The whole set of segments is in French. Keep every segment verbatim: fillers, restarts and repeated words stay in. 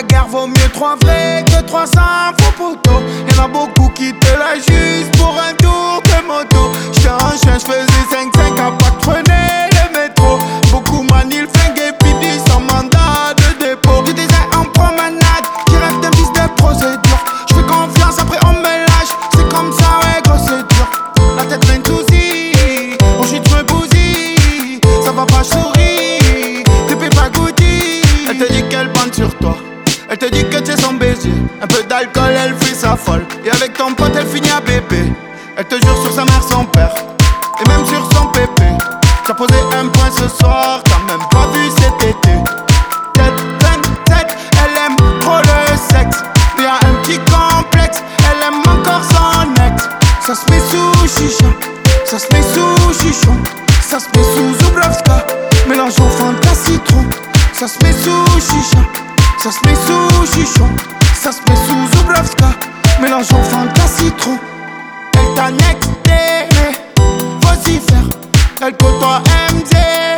la guerre vaut mieux trois vrais que trois cents faux poteaux. Y'en a beaucoup qui te la juste pour un tour de moto. J'étais un chien, j'faisais cinq cinq à pas que prenais le métro. Beaucoup manient le flingue et puis sans mandat de dépôt. J'ai des ailes en promenade, qui rêvent d'un vice de procédure. J'fais confiance, après on me lâche. C'est comme ça, ouais, gros, c'est dur. La tête pleine de soucis, on chute, me bousille. Ça va pas, souris, t'es pas goûter. Elle te dit qu'elle bande sur toi, elle te dit que tu es son baiser. Un peu d'alcool, elle fait sa folle. Et avec ton pote, elle finit à bébé. Elle te jure sur sa mère, son père, et même sur son pépé. T'as posé un point ce soir, t'as même pas vu cet été. Tête pleine de tête, elle aime trop le sexe. Mais y'a un petit complexe, elle aime encore son ex. Ça se met sous chicha, ça se met sous chichon. Ça se met sous Zubrovska, mélange au Fanta citron. Ça se met sous chicha, ça se met sous chichon. Ça se met sous Zubrovska, mélange au Fanta citron. Elle t'a nexté, faut y faire. Elle côtoie M Z,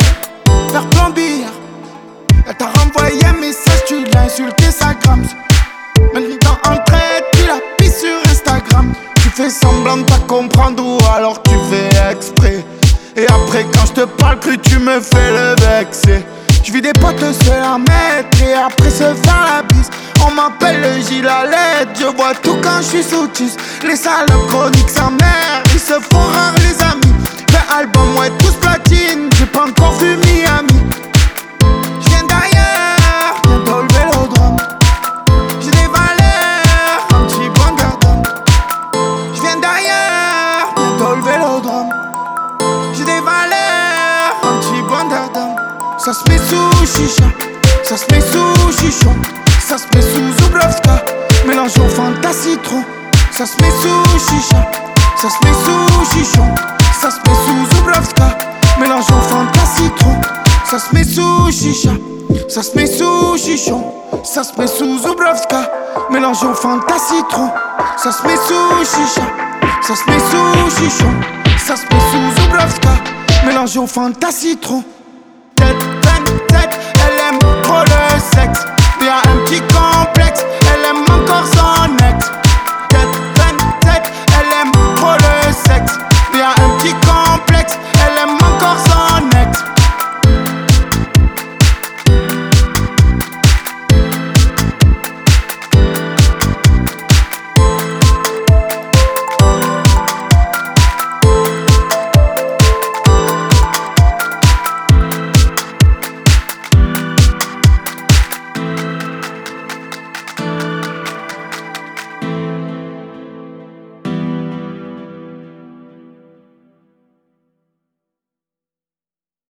faire plombière. Elle t'a renvoyé un message, tu l'as insulté, ça grams. Maintenant en traite, tu la pisses sur Instagram. Tu fais semblant de pas comprendre ou alors tu fais exprès. Et après quand je te parle cru, tu me fais le vexer. J'vis des potes se la mettre et après se faire la bise. On m'appelle le Gilles à l'aide, je vois tout quand je suis sous tis. Les salopes chroniques sa mère, ils se font rares les amis. vingt albums, ouais tous platine, j'ai pas encore vu Miami. J'viens d'ailleurs, bientôt le vélodrome. J'ai des valeurs, un petit bon gardon. J'viens d'ailleurs, bientôt le vélodrome. J'ai des valeurs, un petit bon gardon. Ça se met sous chicha, ça se met sous chichon. Ça se met sous Zubrovska, mélange au Fanta citron. Ça se met sous chicha, ça se met sous chichon. Ça se met sous Zubrovska, mélange au Fanta citron. Ça se met sous chicha, ça se met sous chichon. Ça se met sous Zubrovska, mélange au Fanta citron. Ça se met sous chicha, ça se met sous chichon. Ça se met sous Zubrovska, mélange au Fanta citron. Tête pleine de tête, elle aime trop le sexe.